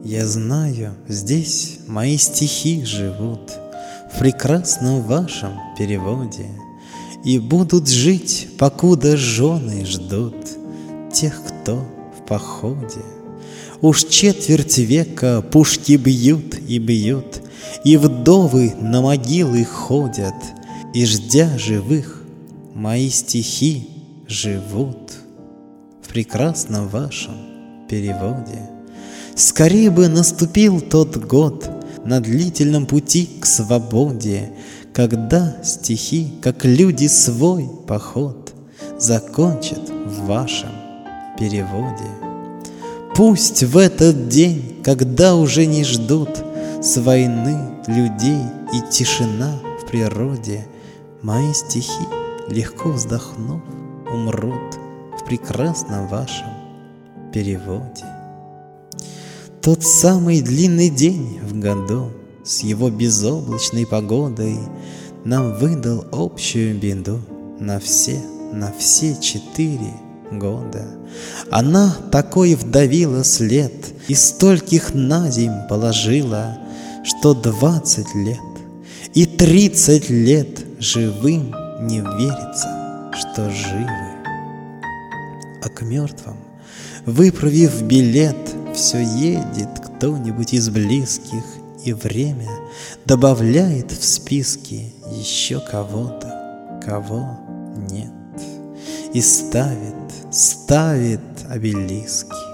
Я знаю, здесь мои стихи живут в прекрасном вашем переводе и будут жить, покуда жены ждут тех, кто в походе. Уж четверть века пушки бьют, и вдовы на могилы ходят, и, ждя живых, мои стихи живут в прекрасном вашем переводе. Скорей бы наступил тот год на длительном пути к свободе, когда стихи, как люди, свой поход закончат в вашем переводе. Пусть в этот день, когда уже не ждут с войны людей и тишина в природе, мои стихи, легко вздохнув, умрут в прекрасном вашем переводе. Тот самый длинный день в году с его безоблачной погодой нам выдал общую беду на все 4 года. Она такой вдавила след и стольких на земь положила, что 20 лет и 30 лет живым не верится, что живы. А к мертвым, выправив билет, все едет кто-нибудь из близких, и время добавляет в списки еще кого-то, кого нет, и ставит обелиски.